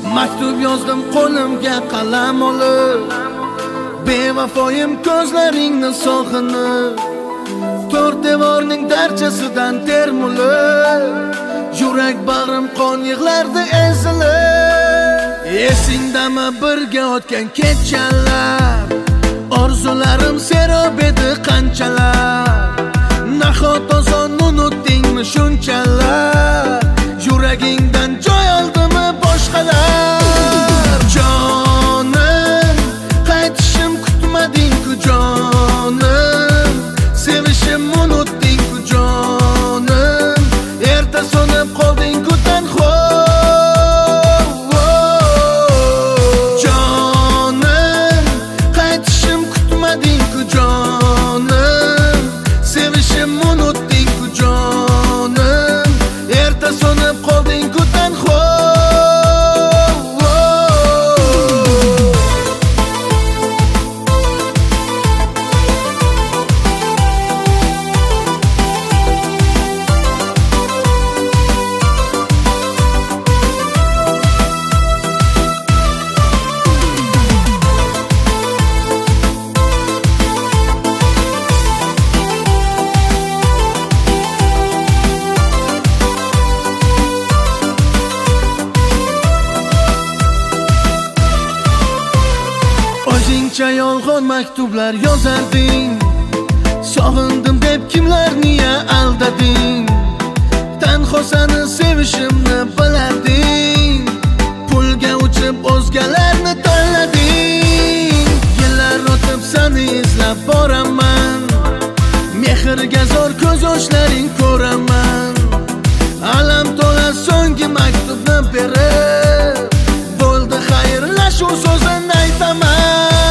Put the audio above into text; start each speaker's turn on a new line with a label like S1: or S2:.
S1: Maktub yozdim qo'limga qalam olib, bevafoyim ko'zlaringni sog'inib, to'rt devorning darchasidan termulib, yurak bag'rim qon yig'lardi ezilib. Esingdami birga o'tgan kechalar, orzularim serob edi qanchalar. Nahot oson unutdingmi shunchalar, yuragingdan joy oldimi boshqalar? Jonim, qaytishim kutmading-ku jonim, sevishim unutding-ku jonim, erta so'nib qolding-ku tanho. Jonim, qaytishim kutmading-ku jonim, sevishim unutding-ku jonim, erta so'nib qolding-ku tanho. O'zingcha yolg'on maktublar yozarding, sog'indim deb kimlarni aldading. Tanho seni sevishimni bilarding, pulga uchib o'zgalarni tanlading. Yillar o'tib seni izlab boraman, mehrga zo'r ko'z yoshlaring ko'raman. Alam to'la so'nggi maktubni berib, bo'ldi xayrlashuv so'zini aytaman.